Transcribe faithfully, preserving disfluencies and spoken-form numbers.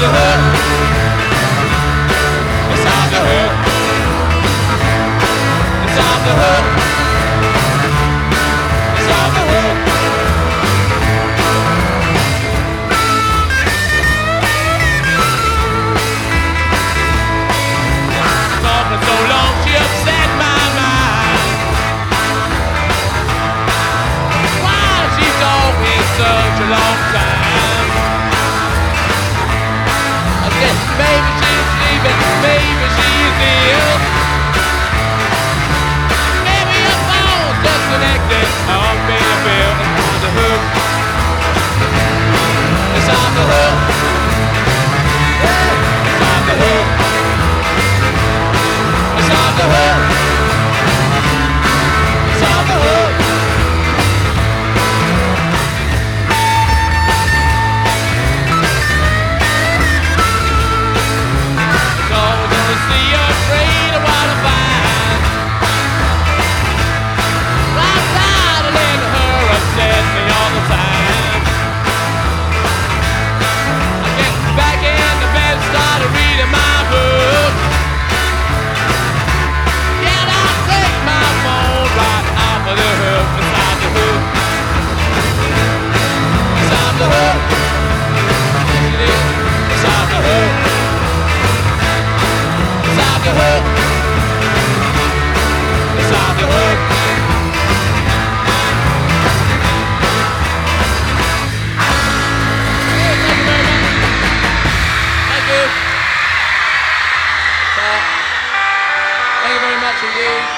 the hook. It's off the hook. It's off the hook. It's off the hook. Gone for so long, she upset my mind. Why she's gone in such a long time? I guess maybe she's leaving, maybe she's ill. Maybe her phone's disconnected. I'll pay a bill. It's on the hook. It's on the hook. It's on the hook. It's on the hook. It's always gonna see you afraid of what I find. I'm tired of letting her upset me all the time. I get back in the bed, started reading my book. Yeah, I'll take my phone right off of the hook. It's on the hook. It's on the hook. Yes, it is. It's on the hook. It's on the hook. It's on the hook. Thank you very much. Thank you. So, thank you very much indeed.